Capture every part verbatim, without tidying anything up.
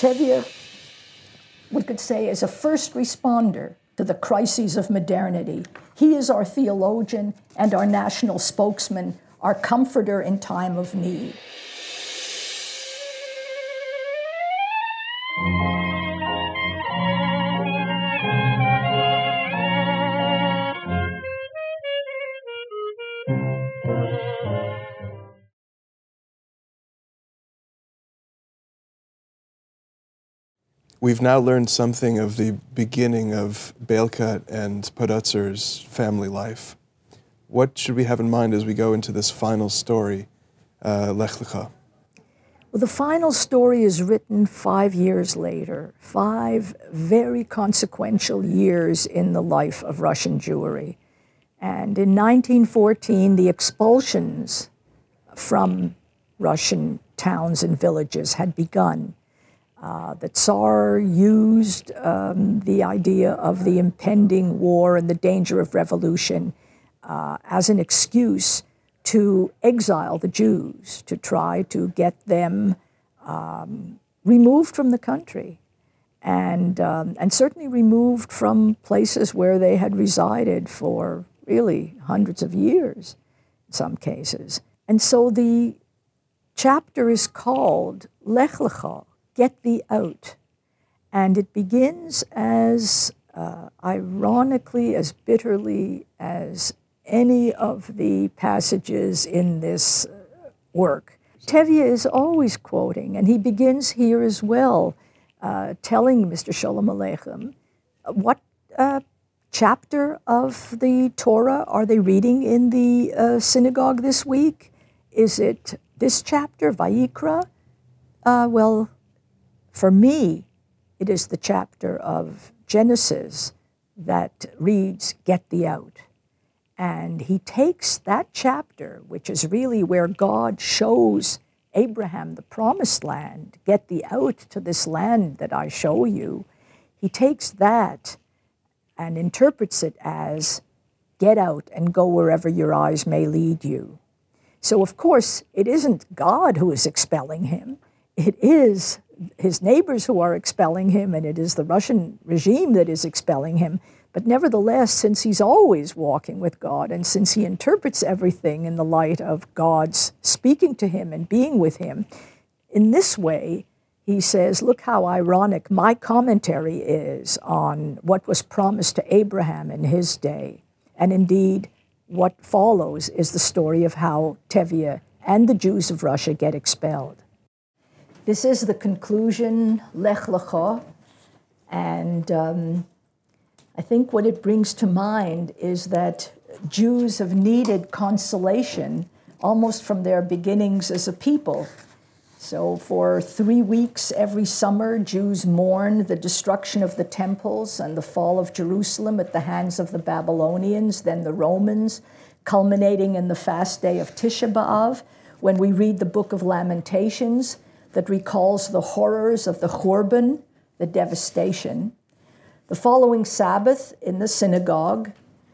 Tevye, we could say, is a first responder to the crises of modernity. He is our theologian and our national spokesman, our comforter in time of need. We've now learned something of the beginning of Beilkat and Podutzer's family life. What should we have in mind as we go into this final story, uh, Lech Lecha? Well, the final story is written five years later, five very consequential years in the life of Russian Jewry. And in nineteen fourteen, the expulsions from Russian towns and villages had begun. Uh, the Tsar used um, the idea of the impending war and the danger of revolution uh, as an excuse to exile the Jews, to try to get them um, removed from the country, and, um, and certainly removed from places where they had resided for really hundreds of years in some cases. And so the chapter is called Lech Lecha, Get Thee Out. And it begins as uh, ironically, as bitterly as any of the passages in this work. Tevye is always quoting, and he begins here as well, uh, telling Mister Sholem Aleichem, what uh, chapter of the Torah are they reading in the uh, synagogue this week? Is it this chapter, Vayikra? Uh, well, for me, it is the chapter of Genesis that reads, Get Thee Out. And he takes that chapter, which is really where God shows Abraham the promised land, get thee out to this land that I show you. He takes that and interprets it as, get out and go wherever your eyes may lead you. So of course, it isn't God who is expelling him. It is his neighbors who are expelling him, and it is the Russian regime that is expelling him. But nevertheless, since he's always walking with God, and since he interprets everything in the light of God's speaking to him and being with him, in this way, he says, look how ironic my commentary is on what was promised to Abraham in his day. And indeed, what follows is the story of how Tevye and the Jews of Russia get expelled. This is the conclusion, Lech Lecha, and um, I think what it brings to mind is that Jews have needed consolation almost from their beginnings as a people. So for three weeks every summer, Jews mourn the destruction of the temples and the fall of Jerusalem at the hands of the Babylonians, then the Romans, culminating in the fast day of Tisha B'Av, when we read the book of Lamentations that recalls the horrors of the Churban, the devastation. The following Sabbath in the synagogue,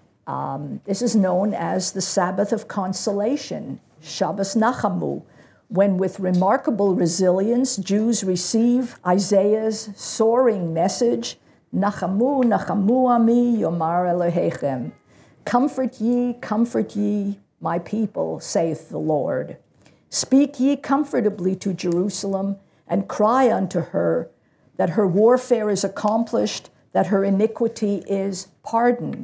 um, this is known as the Sabbath of Consolation, Shabbos Nachamu, when with remarkable resilience, Jews receive Isaiah's soaring message, Nachamu, Nachamu Ami, Yomar Elohechem. Comfort ye, comfort ye, my people, saith the Lord. Speak ye comfortably to Jerusalem, and cry unto her that her warfare is accomplished, that her iniquity is pardoned.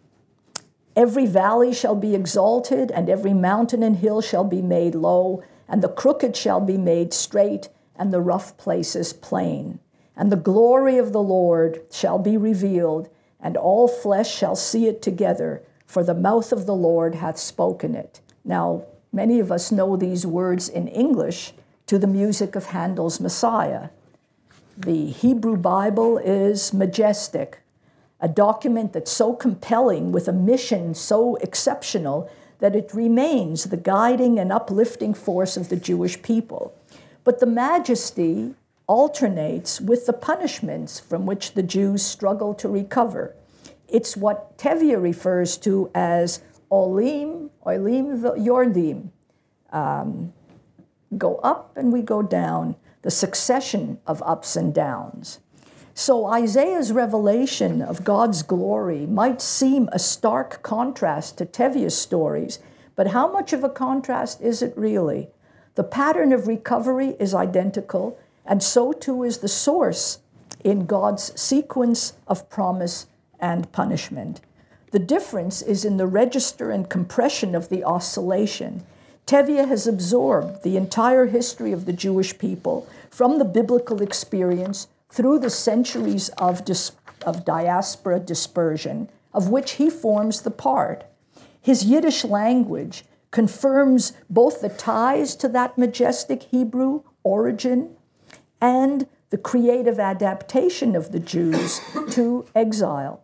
Every valley shall be exalted, and every mountain and hill shall be made low, and the crooked shall be made straight, and the rough places plain. And the glory of the Lord shall be revealed, and all flesh shall see it together, for the mouth of the Lord hath spoken it. Now, many of us know these words in English to the music of Handel's Messiah. The Hebrew Bible is majestic, a document that's so compelling with a mission so exceptional that it remains the guiding and uplifting force of the Jewish people. But the majesty alternates with the punishments from which the Jews struggle to recover. It's what Tevye refers to as Olim, Olim Yordim, um, go up and we go down, the succession of ups and downs. So Isaiah's revelation of God's glory might seem a stark contrast to Tevye's stories, but how much of a contrast is it really? The pattern of recovery is identical, and so too is the source in God's sequence of promise and punishment. The difference is in the register and compression of the oscillation. Tevye has absorbed the entire history of the Jewish people from the biblical experience through the centuries of, dis of diaspora dispersion, of which he forms the part. His Yiddish language confirms both the ties to that majestic Hebrew origin and the creative adaptation of the Jews to exile.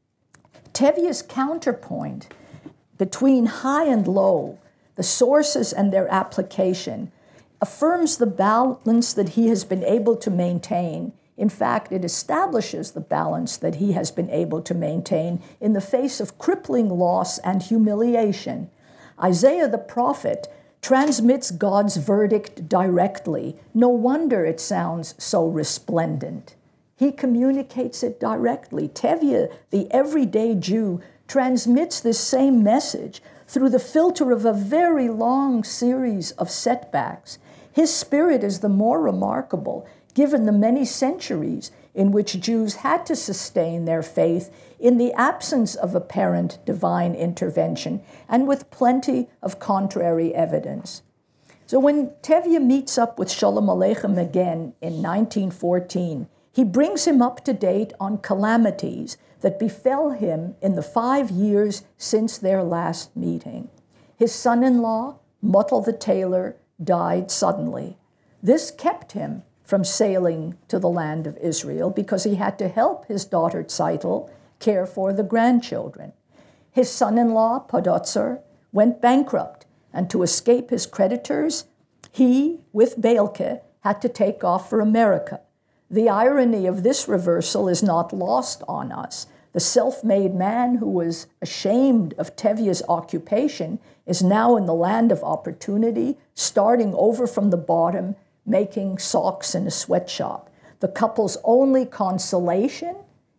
Tevye's counterpoint between high and low, the sources and their application, affirms the balance that he has been able to maintain. In fact, it establishes the balance that he has been able to maintain in the face of crippling loss and humiliation. Isaiah the prophet transmits God's verdict directly. No wonder it sounds so resplendent. He communicates it directly. Tevye, the everyday Jew, transmits this same message through the filter of a very long series of setbacks. His spirit is the more remarkable given the many centuries in which Jews had to sustain their faith in the absence of apparent divine intervention and with plenty of contrary evidence. So when Tevye meets up with Sholem Aleichem again in nineteen fourteen, he brings him up to date on calamities that befell him in the five years since their last meeting. His son-in-law, Mottel the tailor, died suddenly. This kept him from sailing to the land of Israel because he had to help his daughter Tzeitel care for the grandchildren. His son-in-law, Podozer, went bankrupt, and to escape his creditors, he, with Beilke, had to take off for America. The irony of this reversal is not lost on us. The self-made man who was ashamed of Tevye's occupation is now in the land of opportunity, starting over from the bottom, making socks in a sweatshop. The couple's only consolation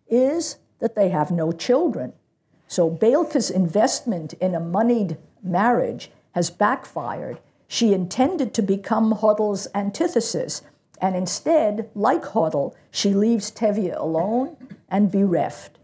is that they have no children. So Beilke's investment in a moneyed marriage has backfired. She intended to become Hodel's antithesis, and instead, like Hodel, she leaves Tevye alone and bereft.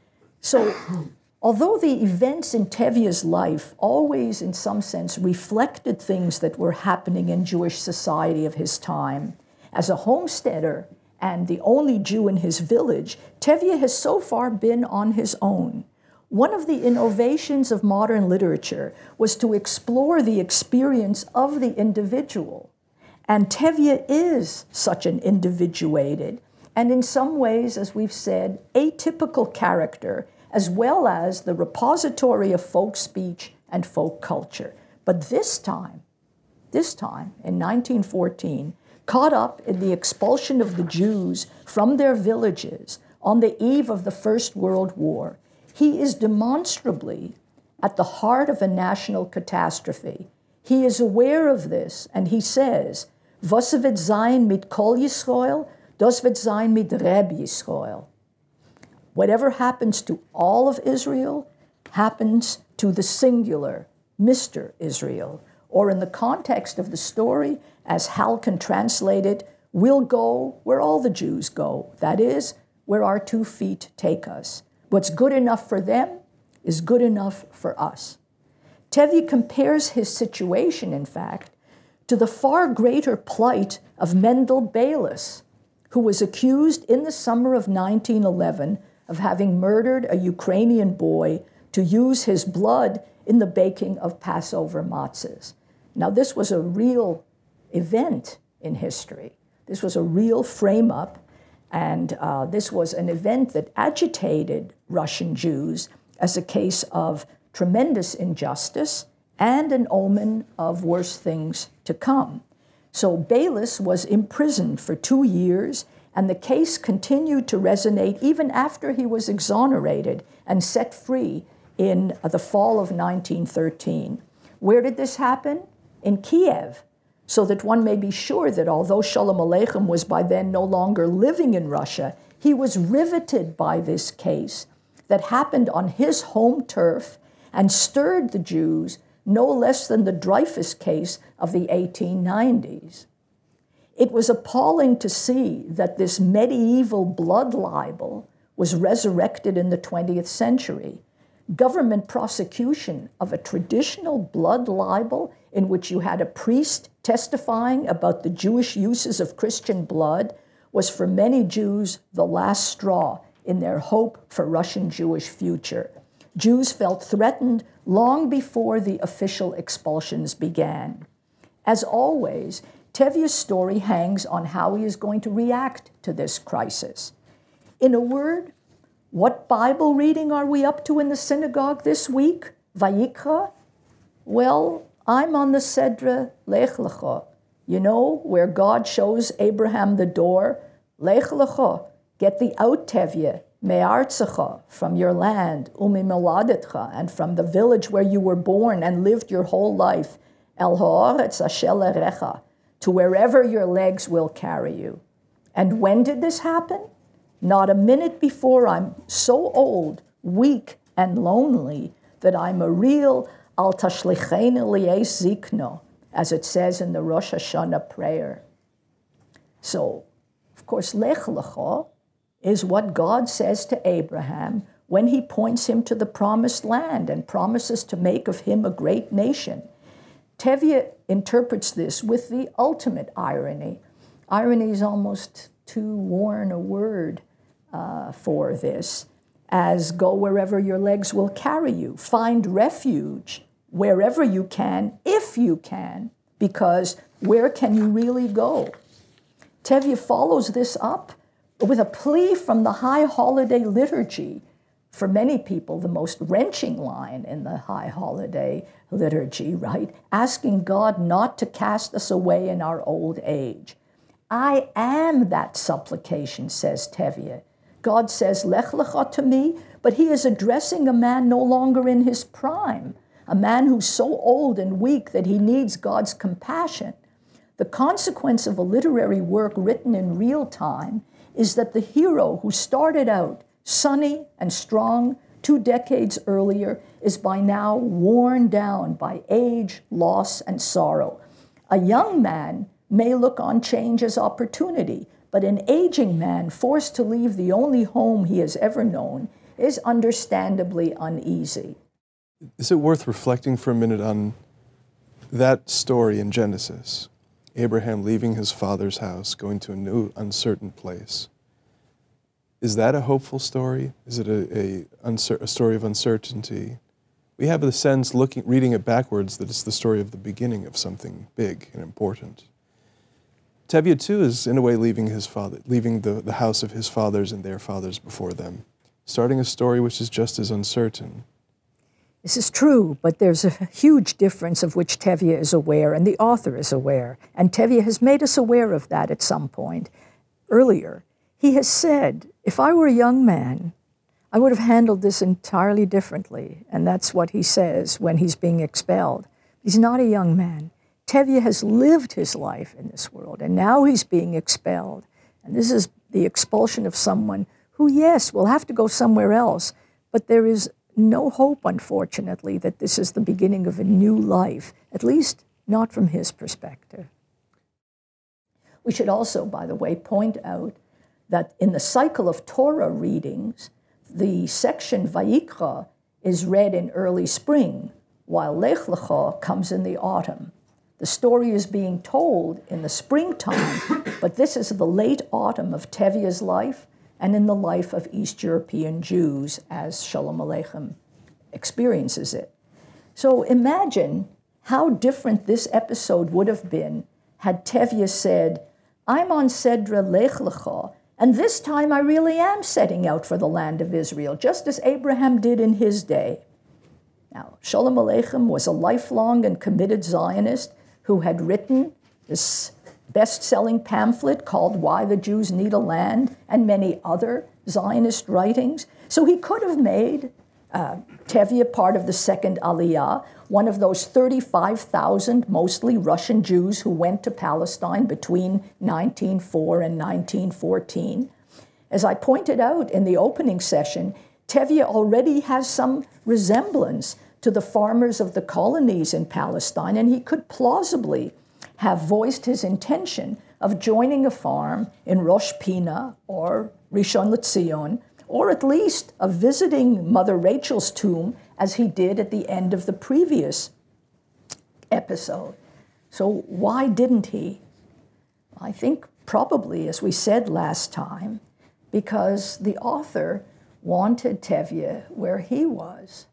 So, although the events in Tevye's life always, in some sense, reflected things that were happening in Jewish society of his time, as a homesteader and the only Jew in his village, Tevye has so far been on his own. One of the innovations of modern literature was to explore the experience of the individual. And Tevye is such an individuated, and in some ways, as we've said, atypical character, as well as the repository of folk speech and folk culture. But this time, this time, in nineteen fourteen, caught up in the expulsion of the Jews from their villages on the eve of the First World War, he is demonstrably at the heart of a national catastrophe. He is aware of this, and he says, "Was wird sein mit Kol Yisrael, das wird sein mit Reb Yisrael." Whatever happens to all of Israel happens to the singular, Mister Israel. Or in the context of the story, as Hal can translate it, we'll go where all the Jews go. That is, where our two feet take us. What's good enough for them is good enough for us. Tevye compares his situation, in fact, to the far greater plight of Mendel Bayless, who was accused in the summer of nineteen eleven of having murdered a Ukrainian boy to use his blood in the baking of Passover matzahs. Now, this was a real event in history. This was a real frame-up, and uh, this was an event that agitated Russian Jews as a case of tremendous injustice and an omen of worse things to come. So Bayless was imprisoned for two years, and the case continued to resonate even after he was exonerated and set free in the fall of nineteen thirteen. Where did this happen? In Kiev. so that one may be sure that although Shalom Aleichem was by then no longer living in Russia, he was riveted by this case that happened on his home turf and stirred the Jews no less than the Dreyfus case of the eighteen nineties. It was appalling to see that this medieval blood libel was resurrected in the twentieth century. Government prosecution of a traditional blood libel in which you had a priest testifying about the Jewish uses of Christian blood was for many Jews the last straw in their hope for Russian Jewish future. Jews felt threatened long before the official expulsions began. As always, Tevye's story hangs on how he is going to react to this crisis. In a word, what Bible reading are we up to in the synagogue this week? Vayikra? Well, I'm on the Sedra Lech Lecha. You know, where God shows Abraham the door. Lech Lecha, get thee out, Tevye, me'artzecha, from your land, umimoladetka, and from the village where you were born and lived your whole life, el ha'aretz asher lerecha, to wherever your legs will carry you. And when did this happen? Not a minute before I'm so old, weak, and lonely that I'm a real al tashlicheni li'es zikno, as it says in the Rosh Hashanah prayer. So, of course, Lech Lecha is what God says to Abraham when he points him to the promised land and promises to make of him a great nation. Tevye interprets this with the ultimate irony. Irony is almost too worn a word uh, for this, as go wherever your legs will carry you. Find refuge wherever you can, if you can, because where can you really go? Tevye follows this up with a plea from the High Holiday Liturgy, for many people the most wrenching line in the High Holiday Liturgy, right? Asking God not to cast us away in our old age. I am that supplication, says Tevye. God says, Lech Lecha to me, but he is addressing a man no longer in his prime, a man who's so old and weak that he needs God's compassion. The consequence of a literary work written in real time is that the hero who started out sunny and strong two decades earlier is by now worn down by age, loss, and sorrow. A young man may look on change as opportunity, but an aging man forced to leave the only home he has ever known is understandably uneasy. Is it worth reflecting for a minute on that story in Genesis? Abraham leaving his father's house, going to a new, uncertain place. Is that a hopeful story? Is it a, a, uncer- a story of uncertainty? We have the sense, looking, reading it backwards, that it's the story of the beginning of something big and important. Tevye too is in a way leaving his father, leaving the, the house of his fathers and their fathers before them, starting a story which is just as uncertain. This is true, but there's a huge difference of which Tevye is aware and the author is aware. And Tevye has made us aware of that at some point earlier. He has said, if I were a young man, I would have handled this entirely differently. And that's what he says when he's being expelled. He's not a young man. Tevye has lived his life in this world, and now he's being expelled. And this is the expulsion of someone who, yes, will have to go somewhere else, but there is no hope, unfortunately, that this is the beginning of a new life, at least not from his perspective. We should also, by the way, point out that in the cycle of Torah readings, the section Vayikra is read in early spring, while Lech Lecha comes in the autumn. The story is being told in the springtime, but this is the late autumn of Tevye's life and in the life of East European Jews as Shalom Aleichem experiences it. So imagine how different this episode would have been had Tevye said, I'm on Sedra Lech Lecha, and this time I really am setting out for the land of Israel, just as Abraham did in his day. Now, Shalom Aleichem was a lifelong and committed Zionist who had written this best-selling pamphlet called Why the Jews Need a Land, and many other Zionist writings. So he could have made Uh, Tevye, part of the second Aliyah, one of those thirty-five thousand mostly Russian Jews who went to Palestine between nineteen oh four and nineteen fourteen. As I pointed out in the opening session, Tevye already has some resemblance to the farmers of the colonies in Palestine, and he could plausibly have voiced his intention of joining a farm in Rosh Pina or Rishon LeZion, or at least of visiting Mother Rachel's tomb, as he did at the end of the previous episode. So why didn't he? I think probably, as we said last time, because the author wanted Tevye where he was.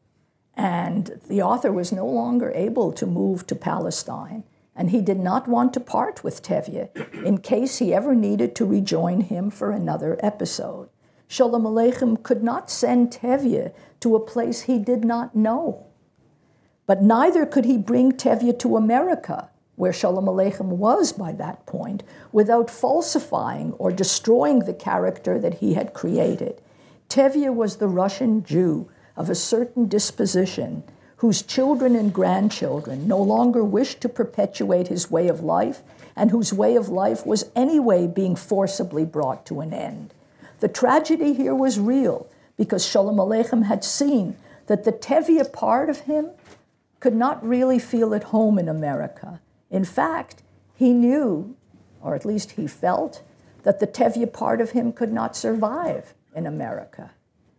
And the author was no longer able to move to Palestine, and he did not want to part with Tevye in case he ever needed to rejoin him for another episode. Sholem Aleichem could not send Tevye to a place he did not know. But neither could he bring Tevye to America, where Sholem Aleichem was by that point, without falsifying or destroying the character that he had created. Tevye was the Russian Jew of a certain disposition, whose children and grandchildren no longer wished to perpetuate his way of life, and whose way of life was anyway being forcibly brought to an end. The tragedy here was real, because Sholem Aleichem had seen that the Tevye part of him could not really feel at home in America. In fact, he knew, or at least he felt, that the Tevye part of him could not survive in America.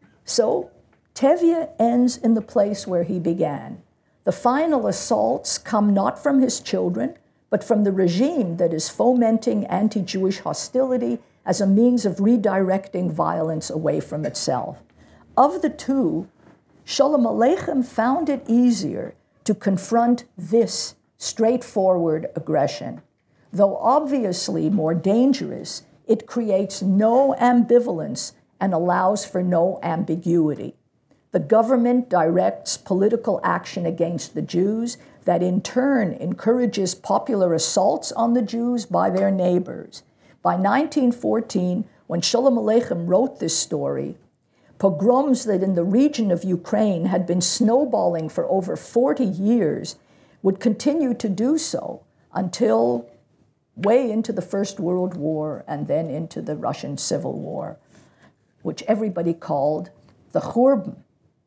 So Tevye ends in the place where he began. The final assaults come not from his children, but from the regime that is fomenting anti-Jewish hostility as a means of redirecting violence away from itself. Of the two, Sholem Aleichem found it easier to confront this straightforward aggression. Though obviously more dangerous, it creates no ambivalence and allows for no ambiguity. The government directs political action against the Jews that in turn encourages popular assaults on the Jews by their neighbors. By nineteen fourteen, when Sholem Aleichem wrote this story, pogroms that in the region of Ukraine had been snowballing for over forty years would continue to do so until way into the First World War and then into the Russian Civil War, which everybody called the Churban.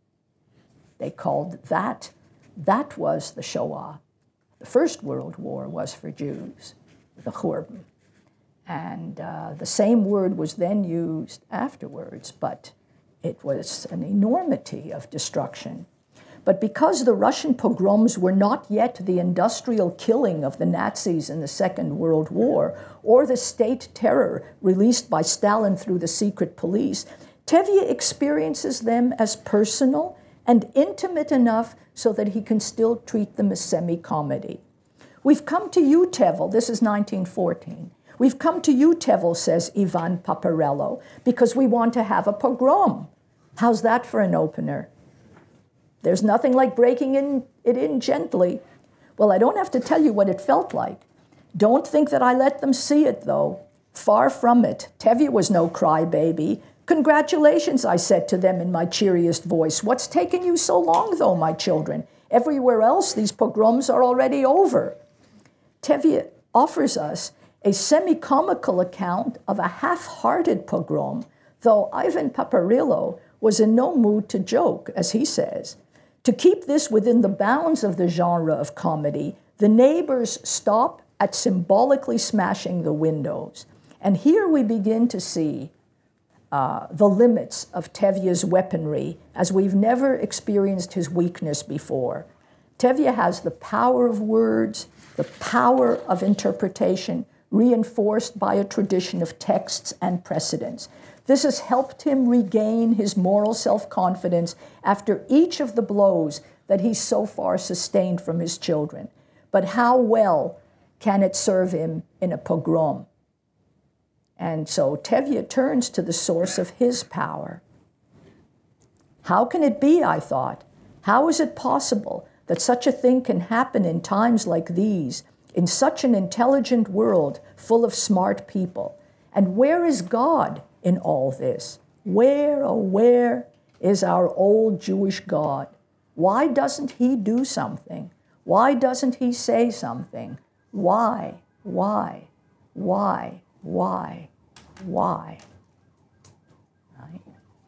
They called that, that was the Shoah. The First World War was for Jews, the Churban. And uh, the same word was then used afterwards, but it was an enormity of destruction. But because the Russian pogroms were not yet the industrial killing of the Nazis in the Second World War, or the state terror released by Stalin through the secret police, Tevye experiences them as personal and intimate enough so that he can still treat them as semi-comedy. We've come to you, Tevel, this is nineteen fourteen. We've come to you, Tevel, says Ivan Paparello, because we want to have a pogrom. How's that for an opener? There's nothing like breaking in, it in gently. Well, I don't have to tell you what it felt like. Don't think that I let them see it, though. Far from it. Tevye was no crybaby. Congratulations, I said to them in my cheeriest voice. What's taken you so long, though, my children? Everywhere else, these pogroms are already over. Tevye offers us a semi-comical account of a half-hearted pogrom, though Ivan Paparillo was in no mood to joke, as he says. To keep this within the bounds of the genre of comedy, the neighbors stop at symbolically smashing the windows. And here we begin to see uh, the limits of Tevye's weaponry, as we've never experienced his weakness before. Tevye has the power of words, the power of interpretation, reinforced by a tradition of texts and precedents. This has helped him regain his moral self-confidence after each of the blows that he's so far sustained from his children. But how well can it serve him in a pogrom? And so Tevye turns to the source of his power. How can it be, I thought? How is it possible that such a thing can happen in times like these, in such an intelligent world full of smart people? And where is God in all this? Where, oh where is our old Jewish God. Why doesn't he do something? Why doesn't he say something? Why? Why? Why? Why? Why? Right?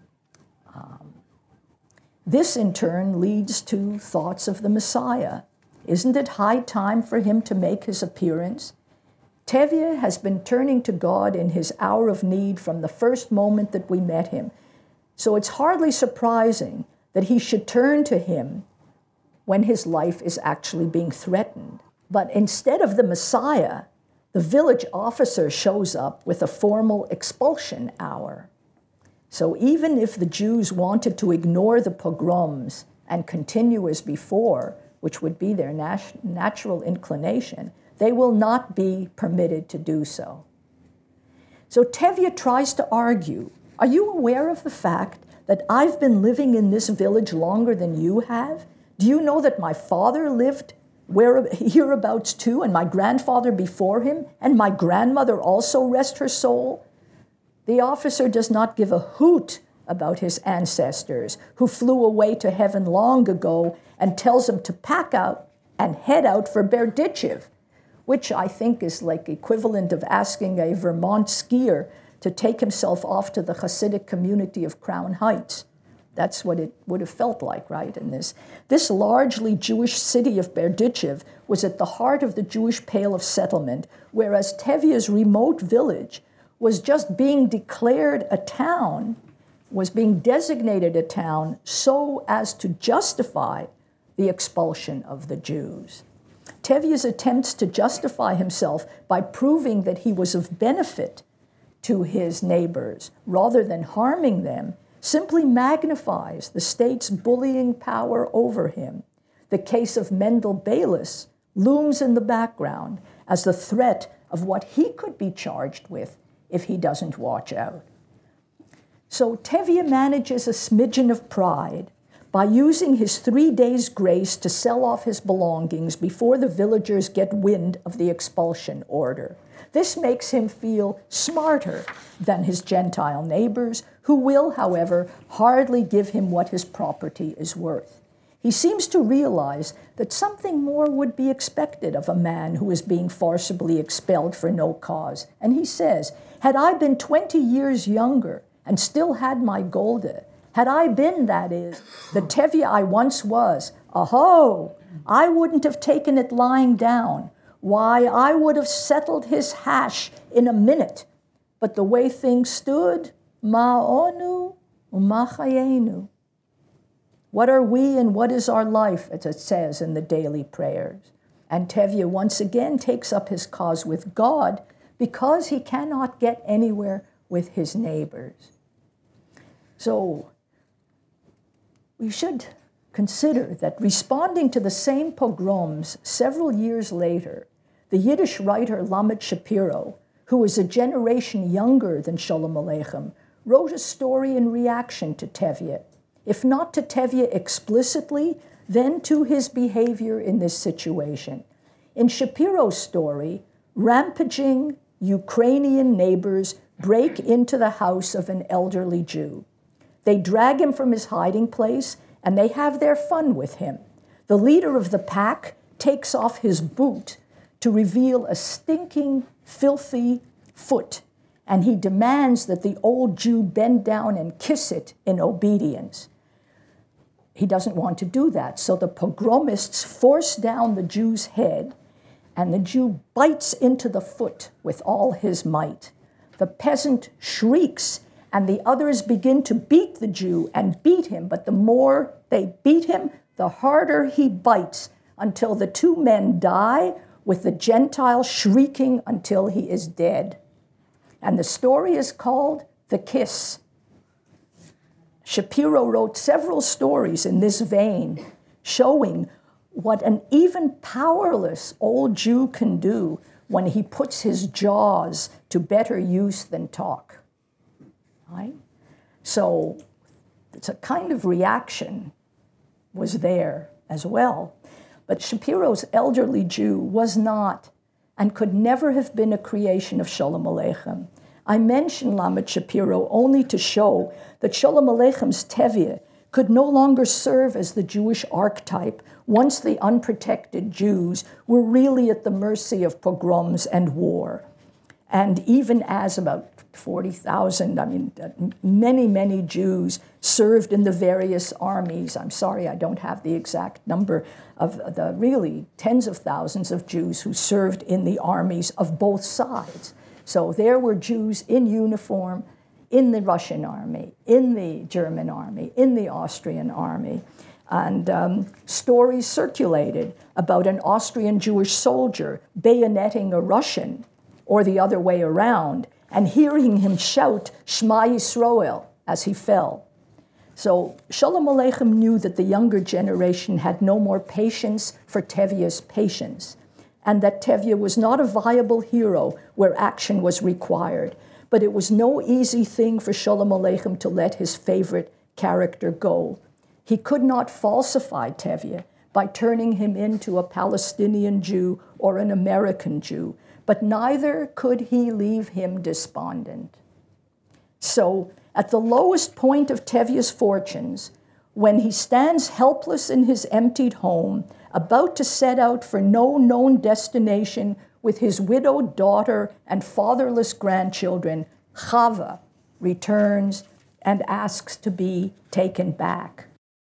Um, this, in turn, leads to thoughts of the Messiah. Isn't it high time for him to make his appearance? Tevye has been turning to God in his hour of need from the first moment that we met him. So it's hardly surprising that he should turn to him when his life is actually being threatened. But instead of the Messiah, the village officer shows up with a formal expulsion hour. So even if the Jews wanted to ignore the pogroms and continue as before, which would be their nat- natural inclination, they will not be permitted to do so. So Tevye tries to argue, are you aware of the fact that I've been living in this village longer than you have? Do you know that my father lived where, hereabouts too, and my grandfather before him, and my grandmother also, rest her soul? The officer does not give a hoot about his ancestors who flew away to heaven long ago, and tells him to pack out and head out for Berdichev, which I think is like equivalent of asking a Vermont skier to take himself off to the Hasidic community of Crown Heights. That's what it would have felt like, right? In this, this largely Jewish city of Berdichev was at the heart of the Jewish Pale of Settlement, whereas Tevye's remote village was just being declared a town, was being designated a town so as to justify the expulsion of the Jews. Tevye's attempts to justify himself by proving that he was of benefit to his neighbors rather than harming them simply magnifies the state's bullying power over him. The case of Mendel Bayless looms in the background as the threat of what he could be charged with if he doesn't watch out. So Tevye manages a smidgen of pride by using his three days' grace to sell off his belongings before the villagers get wind of the expulsion order. This makes him feel smarter than his Gentile neighbors, who will, however, hardly give him what his property is worth. He seems to realize that something more would be expected of a man who is being forcibly expelled for no cause. And he says, had I been twenty years younger and still had my golde, had I been, that is, the Tevye I once was, aho, I wouldn't have taken it lying down. Why, I would have settled his hash in a minute. But the way things stood, ma'onu u'machayenu. What are we and what is our life, as it says in the daily prayers? And Tevye once again takes up his cause with God because he cannot get anywhere with his neighbors. So we should consider that responding to the same pogroms several years later, the Yiddish writer Lamed Shapiro, who was a generation younger than Sholem Aleichem, wrote a story in reaction to Tevye, if not to Tevye explicitly, then to his behavior in this situation. In Shapiro's story, rampaging Ukrainian neighbors break into the house of an elderly Jew. They drag him from his hiding place, and they have their fun with him. The leader of the pack takes off his boot to reveal a stinking, filthy foot, and he demands that the old Jew bend down and kiss it in obedience. He doesn't want to do that, so the pogromists force down the Jew's head, and the Jew bites into the foot with all his might. The peasant shrieks, and the others begin to beat the Jew and beat him, but the more they beat him, the harder he bites, until the two men die, with the Gentile shrieking until he is dead. And the story is called The Kiss. Shapiro wrote several stories in this vein, showing what an even powerless old Jew can do when he puts his jaws to better use than talk. Right? So it's a kind of reaction was there as well. But Shapiro's elderly Jew was not and could never have been a creation of Sholem Aleichem. I mention Lamed Shapiro only to show that Sholem Aleichem's Tevye could no longer serve as the Jewish archetype once the unprotected Jews were really at the mercy of pogroms and war. And even as about forty thousand, I mean, many, many Jews served in the various armies. I'm sorry, I don't have the exact number of the really tens of thousands of Jews who served in the armies of both sides. So there were Jews in uniform in the Russian army, in the German army, in the Austrian army. And um, stories circulated about an Austrian Jewish soldier bayoneting a Russian, or the other way around, and hearing him shout Shema Yisroel as he fell. So Sholem Aleichem knew that the younger generation had no more patience for Tevye's patience, and that Tevye was not a viable hero where action was required. But it was no easy thing for Sholem Aleichem to let his favorite character go. He could not falsify Tevye by turning him into a Palestinian Jew or an American Jew, but neither could he leave him despondent. So, at the lowest point of Tevye's fortunes, when he stands helpless in his emptied home, about to set out for no known destination with his widowed daughter and fatherless grandchildren, Chava returns and asks to be taken back.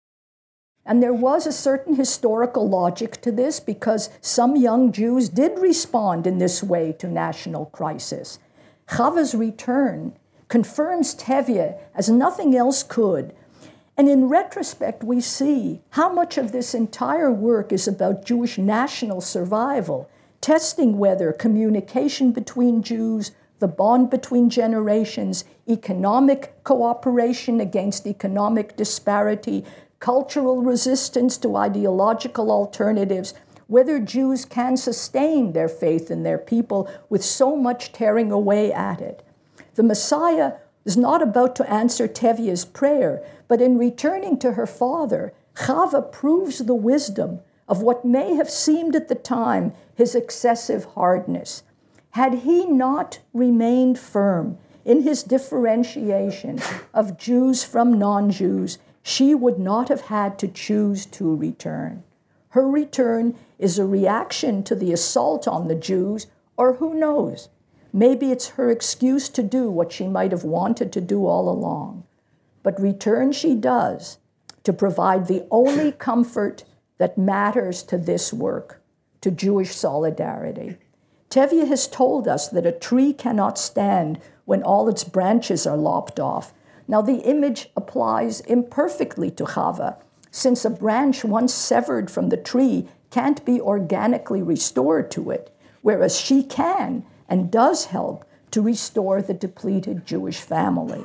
And there was a certain historical logic to this, because some young Jews did respond in this way to national crisis. Chava's return confirms Tevye as nothing else could. And in retrospect, we see how much of this entire work is about Jewish national survival, testing whether communication between Jews, the bond between generations, economic cooperation against economic disparity, cultural resistance to ideological alternatives, whether Jews can sustain their faith in their people with so much tearing away at it. The Messiah is not about to answer Tevye's prayer, but in returning to her father, Chava proves the wisdom of what may have seemed at the time his excessive hardness. Had he not remained firm in his differentiation of Jews from non-Jews, she would not have had to choose to return. Her return is a reaction to the assault on the Jews, or who knows, maybe it's her excuse to do what she might have wanted to do all along. But return she does to provide the only comfort that matters to this work, to Jewish solidarity. Tevye has told us that a tree cannot stand when all its branches are lopped off. Now, the image applies imperfectly to Chava, since a branch once severed from the tree can't be organically restored to it, whereas she can and does help to restore the depleted Jewish family.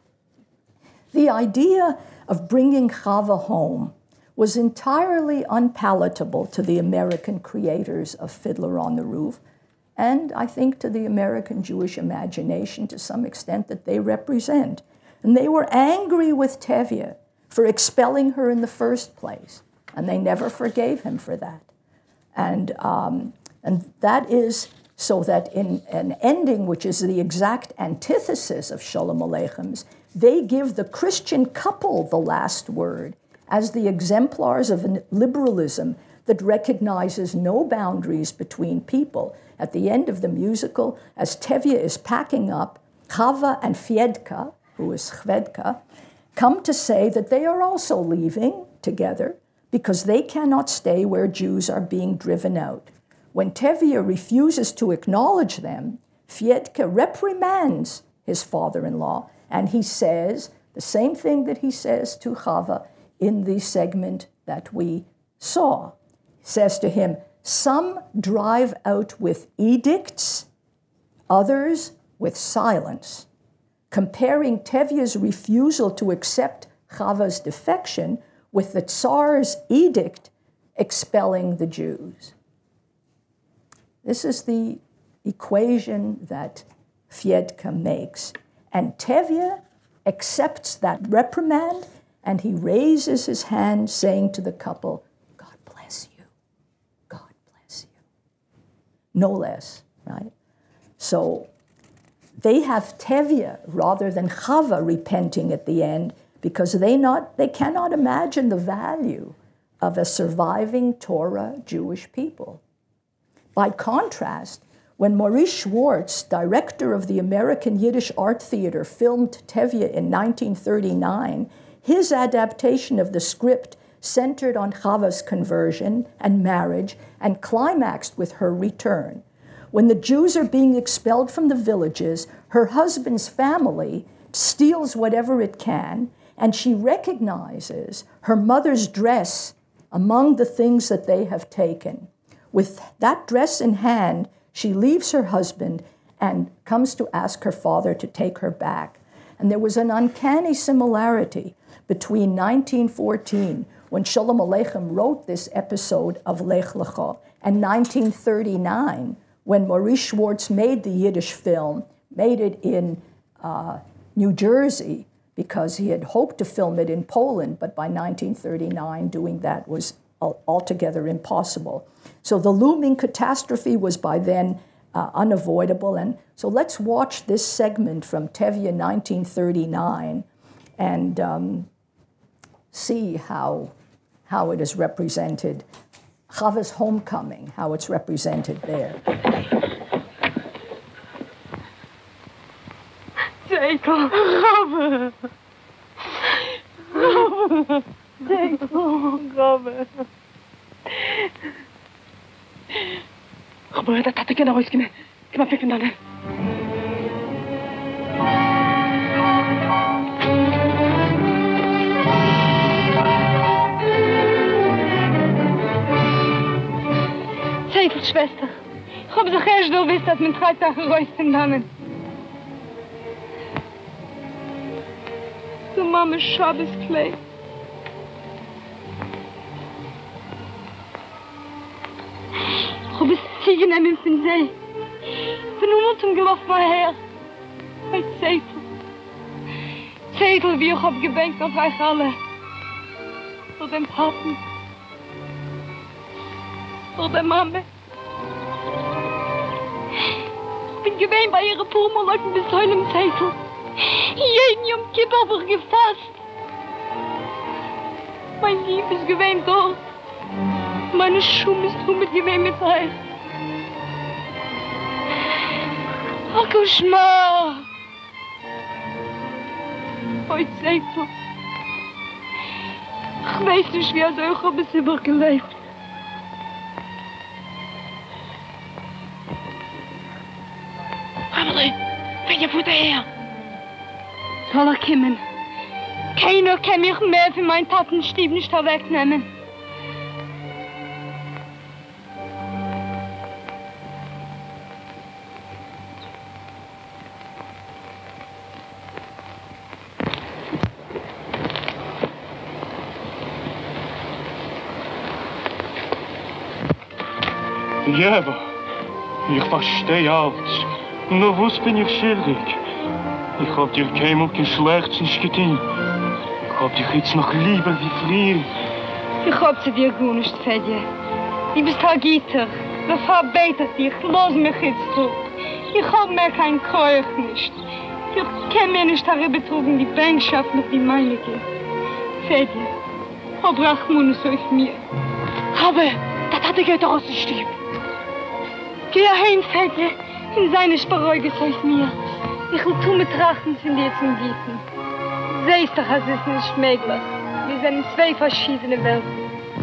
The idea of bringing Chava home was entirely unpalatable to the American creators of Fiddler on the Roof, and I think to the American Jewish imagination to some extent that they represent. And they were angry with Tevye for expelling her in the first place, and they never forgave him for that. And, um, and that is so that in an ending, which is the exact antithesis of Sholem Aleichem's, they give the Christian couple the last word as the exemplars of a liberalism that recognizes no boundaries between people. At the end of the musical, as Tevye is packing up, Chava and Fiedka, who is Chvedka, come to say that they are also leaving together because they cannot stay where Jews are being driven out. When Tevye refuses to acknowledge them, Fiedka reprimands his father-in-law, and he says the same thing that he says to Chava in the segment that we saw. He says to him, "Some drive out with edicts, others with silence," comparing Tevye's refusal to accept Chava's defection with the Tsar's edict expelling the Jews. This is the equation that Fiedka makes. And Tevye accepts that reprimand, and he raises his hand, saying to the couple, "God bless you. God bless you." No less, right? So they have Tevye rather than Chava repenting at the end because they, not, they cannot imagine the value of a surviving Torah Jewish people. By contrast, when Maurice Schwartz, director of the American Yiddish Art Theater, filmed Tevye in nineteen thirty-nine, his adaptation of the script centered on Chava's conversion and marriage and climaxed with her return. When the Jews are being expelled from the villages, her husband's family steals whatever it can, and she recognizes her mother's dress among the things that they have taken. With that dress in hand, she leaves her husband and comes to ask her father to take her back. And there was an uncanny similarity between nineteen fourteen, when Sholem Aleichem wrote this episode of Lech Lecha, and nineteen thirty-nine, when Maurice Schwartz made the Yiddish film, made it in uh, New Jersey, because he had hoped to film it in Poland, but by nineteen thirty-nine, doing that was altogether impossible. So the looming catastrophe was by then uh, unavoidable. And so let's watch this segment from Tevye nineteen thirty-nine and um, see how, how it is represented. Chava's homecoming, how it's represented there. Jacob, Chava. Chava. Jacob, Chava. Chava, da tate kena hois kime. Kima ficken dann. Jacob, Schwester. Ich hab sich erst du wisst, dass mein Freitag raus sind dann. Du Mama Schabes Kleid. Ich hab es Ziegen an ihm von See. Ich bin nur zum gelaufen mal her. Bei Zettel. Zettel, wie ich hab gebänkt auf euch alle. Vor dem Paten. Vor der Mama. Ich bin gewähnt bei ihrer Purmolöcken bis heute im Zettel. Jeden Jom Kippur hab ich gefasst. Mein Lieb ist gewähnt dort. Meine Schuhe ist nur mit gewähnt mit euch. Ach, Geschmack. Heute Zettel. Ich weiß nicht, wie als euch hab es übergelebt. Hammerle, bin je Futter her? Soll er kommen? Keiner kann mich mehr für meinen Tatenstieb nicht wegnehmen. Ja, aber ich verstehe alles. Nur was bin ich schuldig? Ich hab dir keinmal kein Schlechtes getan. Ich hab dich jetzt noch lieber wie früher. Ich hab zu dir gut nicht, Fedje. Du bist Hagiter. Das verbetert dich. Lass mich jetzt zurück. Ich hab mehr kein Kreuch nicht. Ich kann mir nicht herübertrugen, die Bänkschaft noch die meine geht. Fedje, hab Rachmunus auf mir. Aber, das hat er doch aus dem Stieb. Geh heim, Fedje. In seine Spareuge auf mir. Ich will tun mit Trachten von dir zum Gieten. Siehst doch, es ist nicht möglich. Wir sind in zwei verschiedene Welten.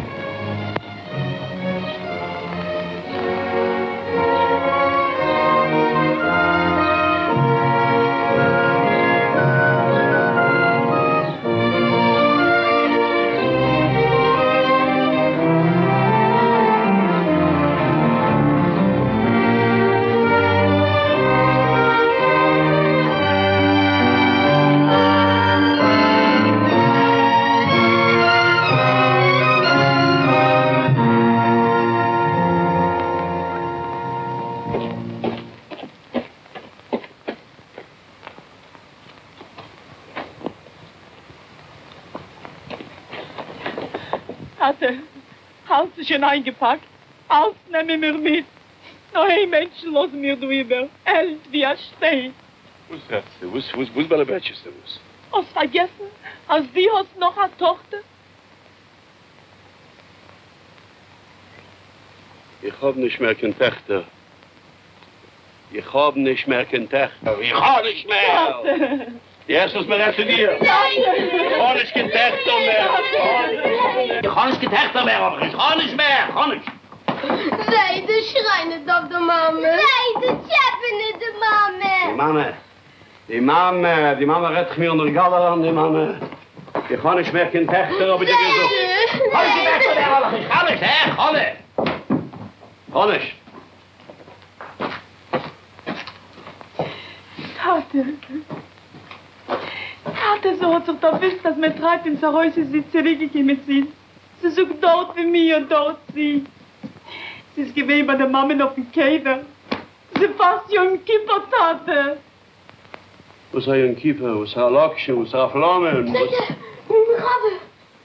Hatte, hast du schon eingepackt? Alles nehmen wir mit. Noch ein Menschen lassen wir drüber. Elf wie ein Stein. Was sagst du? Was, was, was Balabetschest du? Was? Hast vergessen, als die hast noch eine Tochter? Ich hab nicht mehr kein Töchter. Ich hab nicht mehr kein Töchter. Ich hab nicht mehr! Jetzt muss man retten dir. Ich hab nicht kein Töchter mehr. Ich hab nicht kein Töchter mehr, aber ich hab nicht mehr. Ich hab nicht. Weide schreien op de mama. Weide tjeppen de mama. Die Mama. Die Mama. Die Mama redt mich unter Galler an, die Mama. Ich kann nicht mehr kein Töchter, aber die gesucht. Kann ich nicht mehr mehr, aber ich kann nicht, hä? Kann nicht. Kann nicht. Tate. Tate, so hat sich da wisst, dass mein Treib in Zerhäuse sie zurückgekommen sind. Sie sucht dort wie mir und dort sie. Sie ist gewesen bei der Mama auf dem Käfer. Sie fasst ja im Kipper, Tate. Was sei ein Kiefer, was sei ein Lockchen, was sei ein Flammen? Zeker, mijn gabbe.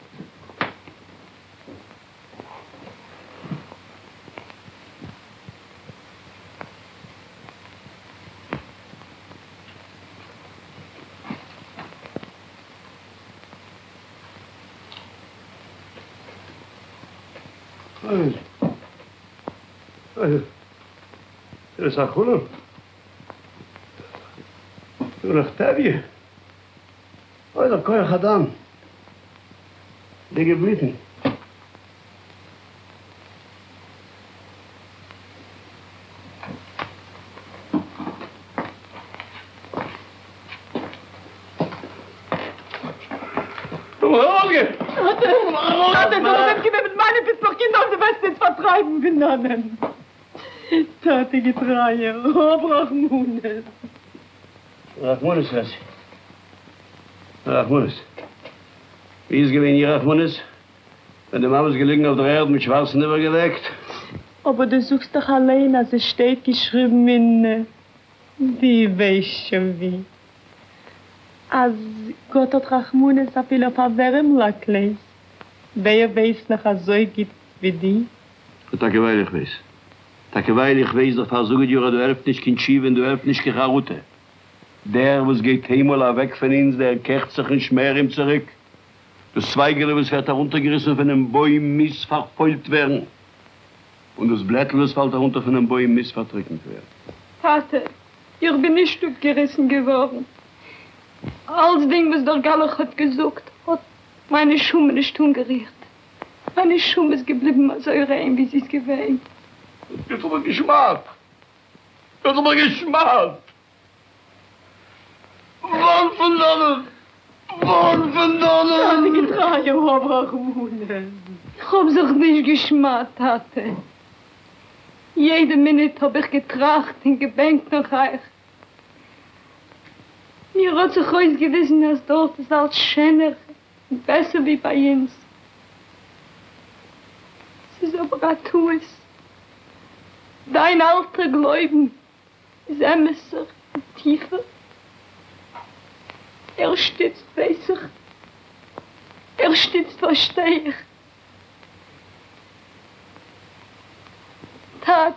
Dat is ook goed. Doe nog tabje. Oh, dat kan je gedaan. Die gebeten. Morgen! Tate, du hast gegeben mit meinen bis noch Kinder aus der West ins Vertreiben genommen. Tate getreue, oh, Brachmunes. Rachmunes, was? Rachmunes. Wie ist gewesen, ihr Rachmunes? Wenn die Mama ist gelegen auf der Erde mit schwarzen übergelegt? Aber du suchst doch allein, als es steht geschrieben in... Wie weißt schon wie? Als Gott hat Rachmunes auf viel auf der Wärmla kleist. Wer weiß noch, als so gibt wie die? Danke, weil ich weiß. Danke, weil ich weiß, dass er so gut du helft nicht kein Schiebe und du helft nicht Gerarute. Der, was geht einmal weg von uns, der kehrt sich nicht mehr ihm zurück. Das Zweigele, was wird heruntergerissen von einem Bäum, muss verfeucht werden. Und das Blättel, was fällt herunter von einem Bäum, muss vertrickend werden. Tate, ich bin nicht stückgerissen geworden. Als Ding, was der Galloch hat gesucht, hat meine Schumme nicht umgeriert. Meine Schumme ist geblieben so rein, wie sie es gewesen. Das ist aber Geschmack. Das ist aber Geschmack. Wann von dannen? Wann von dannen? Tate getreue, oh, Brachmunes. Ich hab sich nicht geschmarrt, Tate. Jede Minute hab ich getracht und gebänkt nach euch. Mir hat sich ausgewiesen, dass dort ist alles schöner und besser wie bei uns. Es ist aber auch Tues. Dein alter Glauben ist ämesser und tiefer. Er stützt, weiß ich. Er stützt, verstehe ich. Tate,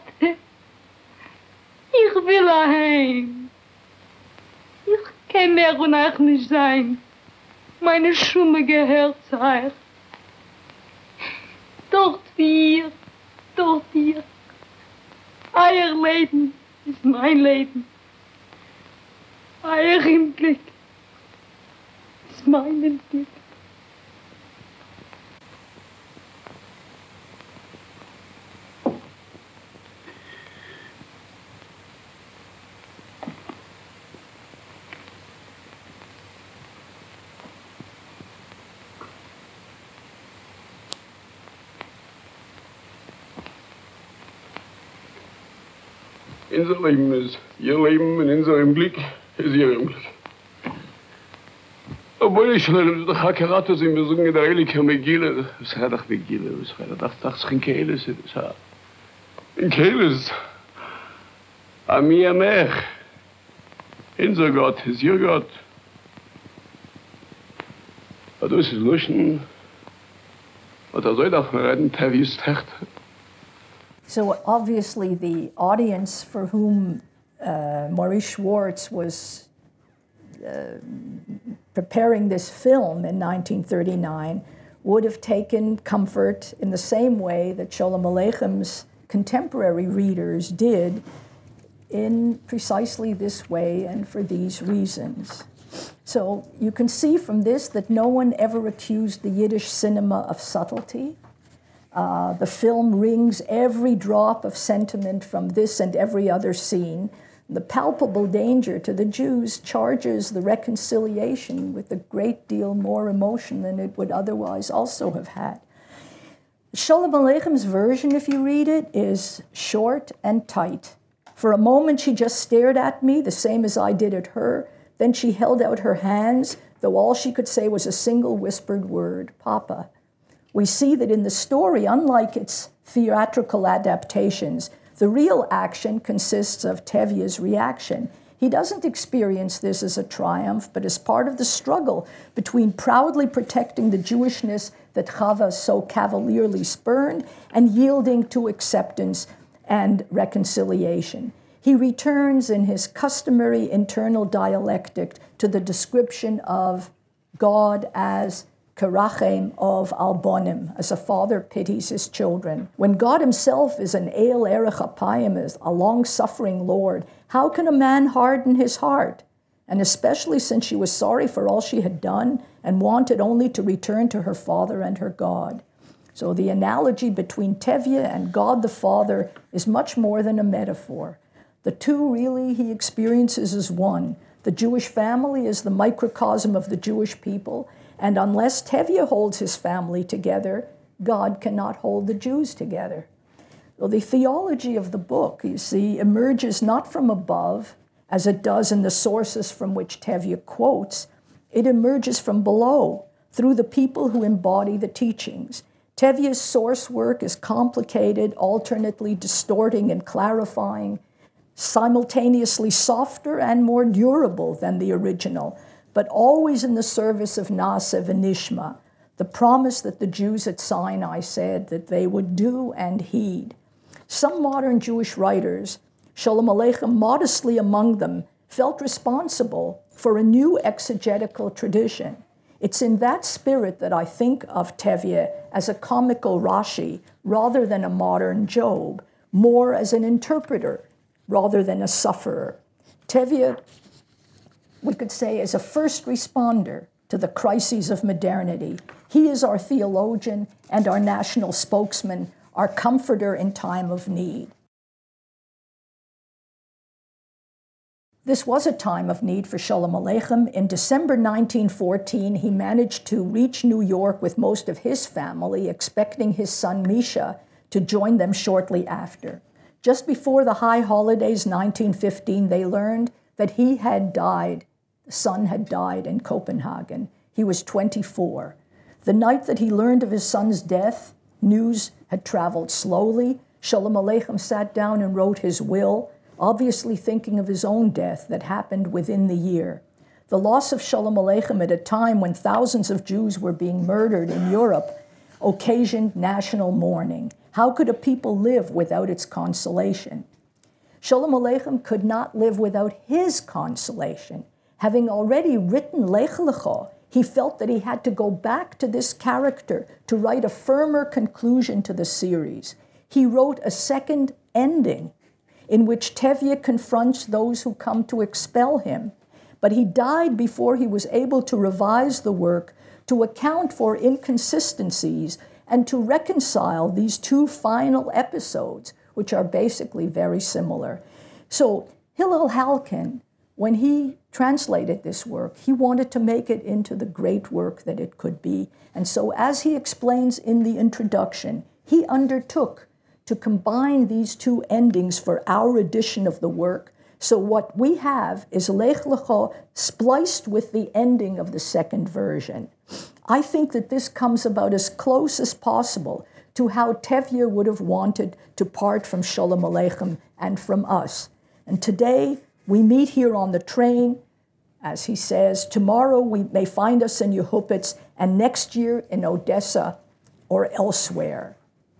ich will heim. Ich kann mehr und euch nicht sein. Meine Schumme gehört zu euch. Dort wir, dort ihr. Euer Leben ist mein Leben. Euer im Glück ist mein Glück. Unser Leben ist ihr Leben und unserem Glück ist ihrem Glück. Obwohl ich schon der Hakerato sind, wir sagen der Elike Megille, das hat doch Megille, das hat doch das kein Kehles, das hat ein Kehles. A mir mehr. Unser Gott ist ihr Gott. Aber du ist es luschen, und da soll doch reden, der wie es tacht. So obviously the audience for whom uh, Maurice Schwartz was uh, preparing this film in nineteen thirty-nine, would have taken comfort in the same way that Sholem Aleicham's contemporary readers did, in precisely this way and for these reasons. So you can see from this that no one ever accused the Yiddish cinema of subtlety. Uh, the film wrings every drop of sentiment from this and every other scene. The palpable danger to the Jews charges the reconciliation with a great deal more emotion than it would otherwise also have had. Sholem Aleicham's version, if you read it, is short and tight. For a moment, she just stared at me, the same as I did at her. Then she held out her hands, though all she could say was a single whispered word, Papa. We see that in the story, unlike its theatrical adaptations, the real action consists of Tevye's reaction. He doesn't experience this as a triumph, but as part of the struggle between proudly protecting the Jewishness that Chava so cavalierly spurned and yielding to acceptance and reconciliation. He returns in his customary internal dialectic to the description of God as Kerachem of Albonim, as a father pities his children. When God himself is an El Erech Apayim, a long-suffering Lord, how can a man harden his heart? And especially since she was sorry for all she had done and wanted only to return to her father and her God. So the analogy between Tevye and God the Father is much more than a metaphor. The two really he experiences as one. The Jewish family is the microcosm of the Jewish people, and unless Tevye holds his family together, God cannot hold the Jews together. So the theology of the book, you see, emerges not from above, as it does in the sources from which Tevye quotes. It emerges from below, through the people who embody the teachings. Tevye's source work is complicated, alternately distorting and clarifying, simultaneously softer and more durable than the original, but always in the service of Naaseh v'Nishma, the promise that the Jews at Sinai said that they would do and heed. Some modern Jewish writers, Sholem Aleichem modestly among them, felt responsible for a new exegetical tradition. It's in that spirit that I think of Tevye as a comical Rashi rather than a modern Job, more as an interpreter rather than a sufferer. Tevye, we could say, is a first responder to the crises of modernity. He is our theologian and our national spokesman, our comforter in time of need. This was a time of need for Sholem Aleichem. In December nineteen fourteen, he managed to reach New York with most of his family, expecting his son Misha to join them shortly after. Just before the high holidays, nineteen fifteen, they learned that he had died. The son had died in Copenhagen. He was twenty-four. The night that he learned of his son's death, news had traveled slowly. Sholem Aleichem sat down and wrote his will, obviously thinking of his own death that happened within the year. The loss of Sholem Aleichem at a time when thousands of Jews were being murdered in Europe occasioned national mourning. How could a people live without its consolation? Sholem Aleichem could not live without his consolation. Having already written Lech Lecha, he felt that he had to go back to this character to write a firmer conclusion to the series. He wrote a second ending in which Tevye confronts those who come to expel him. But he died before he was able to revise the work to account for inconsistencies and to reconcile these two final episodes, which are basically very similar. So Hillel Halkin, when he translated this work, he wanted to make it into the great work that it could be. And so as he explains in the introduction, he undertook to combine these two endings for our edition of the work. So what we have is Lech Lecha spliced with the ending of the second version. I think that this comes about as close as possible to how Tevye would have wanted to part from Sholem Aleichem and from us. And today, we meet here on the train, as he says, tomorrow we may find us in Yehupitz, and next year in Odessa or elsewhere.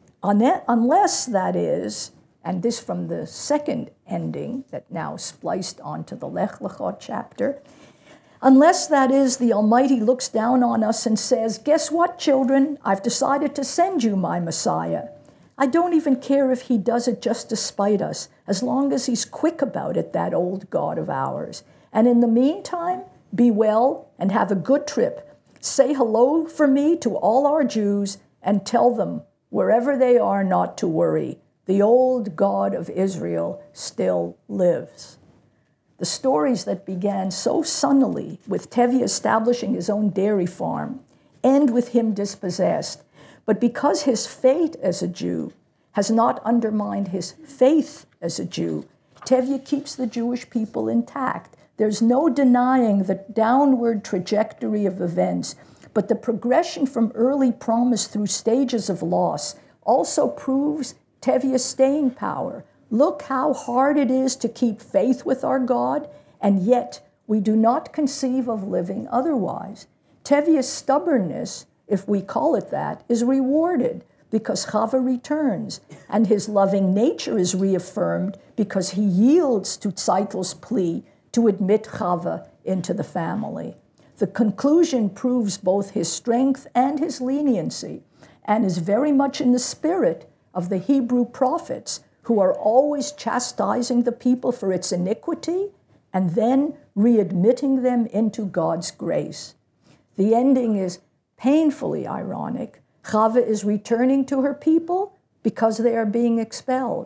Unless, that is, and this from the second ending that now spliced onto the Lech Lecha chapter, Unless, that is, the Almighty looks down on us and says, guess what, children? I've decided to send you my Messiah. I don't even care if he does it just to spite us, as long as he's quick about it, that old God of ours. And in the meantime, be well and have a good trip. Say hello for me to all our Jews and tell them, wherever they are, not to worry. The old God of Israel still lives. The stories that began so sunnily with Tevye establishing his own dairy farm end with him dispossessed. But because his fate as a Jew has not undermined his faith as a Jew, Tevye keeps the Jewish people intact. There's no denying the downward trajectory of events, but the progression from early promise through stages of loss also proves Tevye's staying power. Look how hard it is to keep faith with our God, and yet we do not conceive of living otherwise. Tevye's stubbornness, if we call it that, is rewarded because Chava returns, and his loving nature is reaffirmed because he yields to Tzeitl's plea to admit Chava into the family. The conclusion proves both his strength and his leniency, and is very much in the spirit of the Hebrew prophets, who are always chastising the people for its iniquity and then readmitting them into God's grace. The ending is painfully ironic. Chava is returning to her people because they are being expelled.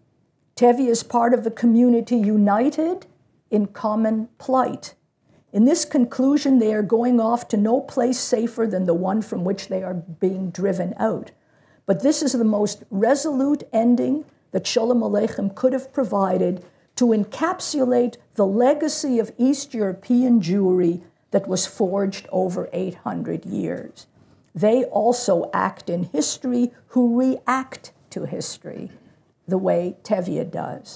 Tevye is part of a community united in common plight. In this conclusion, they are going off to no place safer than the one from which they are being driven out. But this is the most resolute ending that Sholem Aleichem could have provided to encapsulate the legacy of East European Jewry that was forged over eight hundred years. They also act in history who react to history the way Tevye does.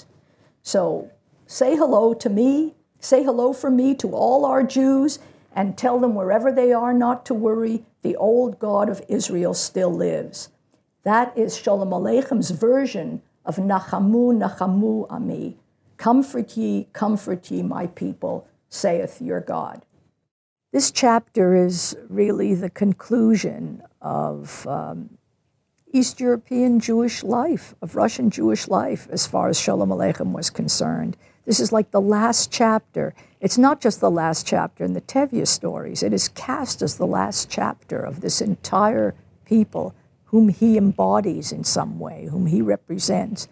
So say hello to me, say hello for me to all our Jews, and tell them wherever they are not to worry, the old God of Israel still lives. That is Sholem Aleichem's version of Nachamu, Nachamu Ami. Comfort ye, comfort ye, my people, saith your God. This chapter is really the conclusion of um, East European Jewish life, of Russian Jewish life, as far as Sholem Aleichem was concerned. This is like the last chapter. It's not just the last chapter in the Tevye stories. It is cast as the last chapter of this entire people whom he embodies in some way, whom he represents.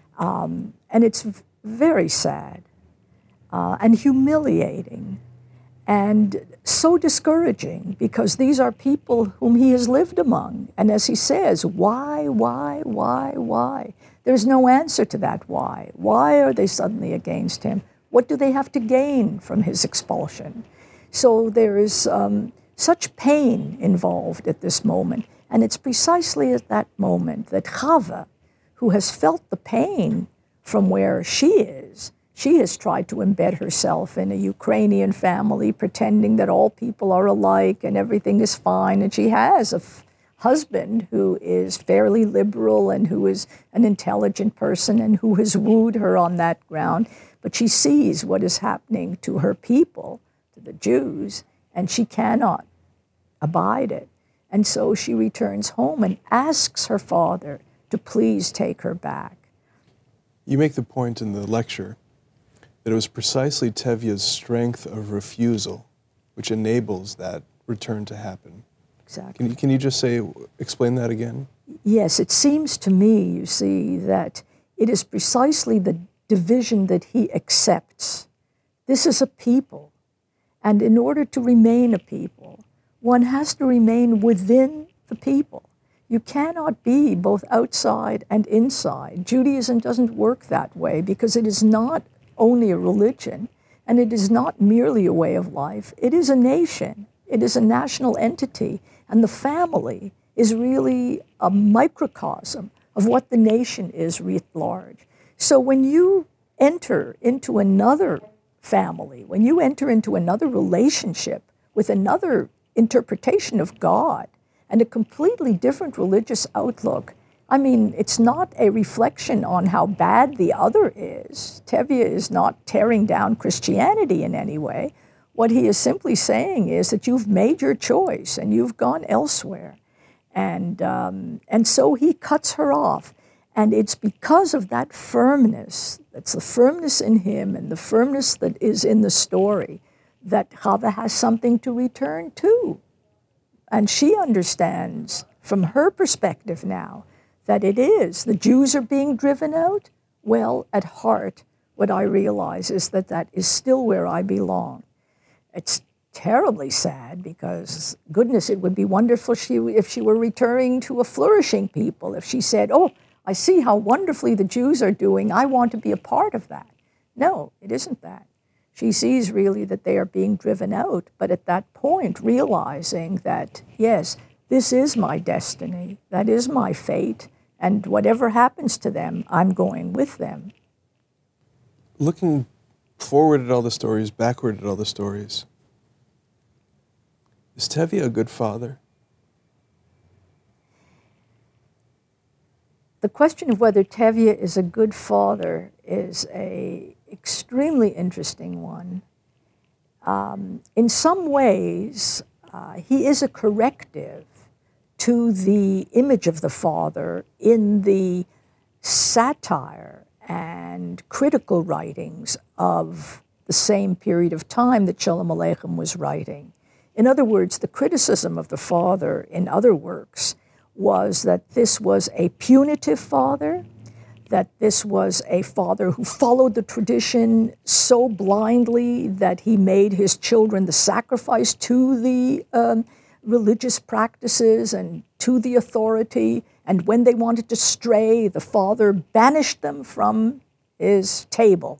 Um, and it's v- very sad uh, and humiliating and so discouraging, because these are people whom he has lived among. And as he says, why, why, why, why? There's no answer to that why. Why are they suddenly against him? What do they have to gain from his expulsion? So there is um, such pain involved at this moment. And it's precisely at that moment that Chava, who has felt the pain from where she is, she has tried to embed herself in a Ukrainian family, pretending that all people are alike and everything is fine. And she has a f- husband who is fairly liberal and who is an intelligent person and who has wooed her on that ground. But she sees what is happening to her people, to the Jews, and she cannot abide it. And so she returns home and asks her father to please take her back. You make the point in the lecture that it was precisely Tevye's strength of refusal which enables that return to happen. Exactly. Can you, can you just say, explain that again? Yes, it seems to me, you see, that it is precisely the division that he accepts. This is a people, and in order to remain a people, one has to remain within the people. You cannot be both outside and inside. Judaism doesn't work that way because it is not only a religion, and it is not merely a way of life. It is a nation. It is a national entity, and the family is really a microcosm of what the nation is writ large. So when you enter into another family, when you enter into another relationship with another interpretation of God and a completely different religious outlook, I mean, it's not a reflection on how bad the other is. Tevye is not tearing down Christianity in any way. What he is simply saying is that you've made your choice and you've gone elsewhere. And, um, and so he cuts her off. And it's because of that firmness, that's the firmness in him and the firmness that is in the story, that Chava has something to return to. And she understands from her perspective now that it is. The Jews are being driven out. Well, at heart, what I realize is that that is still where I belong. It's terribly sad because, goodness, it would be wonderful she, if she were returning to a flourishing people, if she said, oh, I see how wonderfully the Jews are doing, I want to be a part of that. No, it isn't that. She sees really that they are being driven out, but at that point realizing that, yes, this is my destiny, that is my fate, and whatever happens to them, I'm going with them. Looking forward at all the stories, backward at all the stories, is Tevye a good father? The question of whether Tevye is a good father is an extremely interesting one. Um, in some ways, uh, he is a corrective to the image of the father in the satire and critical writings of the same period of time that Shalom Aleichem was writing. In other words, the criticism of the father in other works was that this was a punitive father, that this was a father who followed the tradition so blindly that he made his children the sacrifice to the um, religious practices and to the authority, and when they wanted to stray, the father banished them from his table.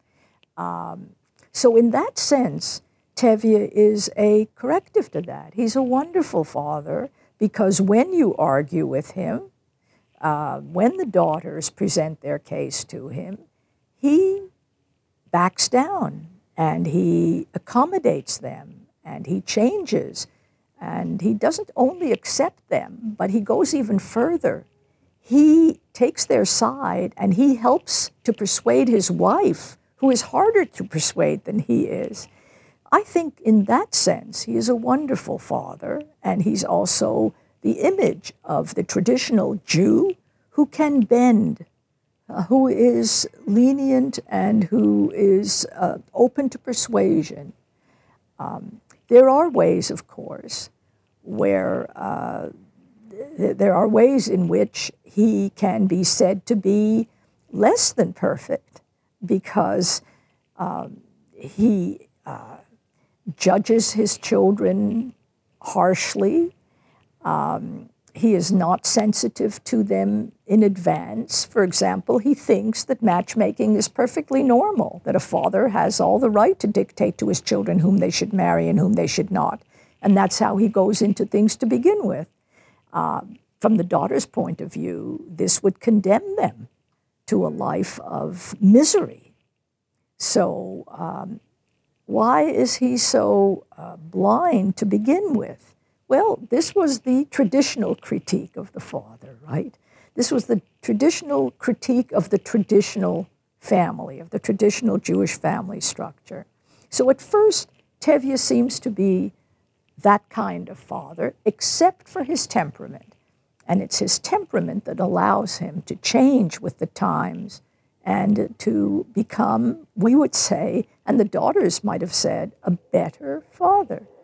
Um, so in that sense, Tevye is a corrective to that. He's a wonderful father because when you argue with him, uh, when the daughters present their case to him, he backs down and he accommodates them and he changes. And he doesn't only accept them, but he goes even further. He takes their side and he helps to persuade his wife, who is harder to persuade than he is. I think in that sense, he is a wonderful father, and he's also the image of the traditional Jew who can bend, uh, who is lenient and who is uh, open to persuasion. Um, there are ways, of course, where uh, th there are ways in which he can be said to be less than perfect because um, he uh, judges his children harshly. Um, he is not sensitive to them in advance. For example, he thinks that matchmaking is perfectly normal, that a father has all the right to dictate to his children whom they should marry and whom they should not. And that's how he goes into things to begin with. Uh, from the daughter's point of view, this would condemn them to a life of misery. So um, why is he so uh, blind to begin with? Well, this was the traditional critique of the father, right? This was the traditional critique of the traditional family, of the traditional Jewish family structure. So at first, Tevye seems to be that kind of father, except for his temperament. And it's his temperament that allows him to change with the times and to become, we would say, and the daughters might have said, a better father.